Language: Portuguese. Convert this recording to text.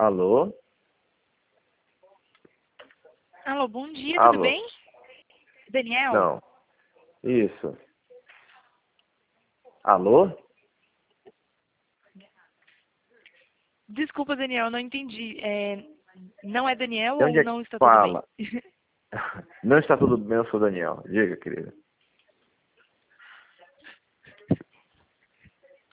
Alô? Alô, bom dia, tudo Alô? bem? Daniel? Não. Isso. Alô? Desculpa, Daniel, não entendi. Não é Daniel De onde ou é que não está tudo bem? fala? Não está tudo bem, eu sou o Daniel. Diga, querida.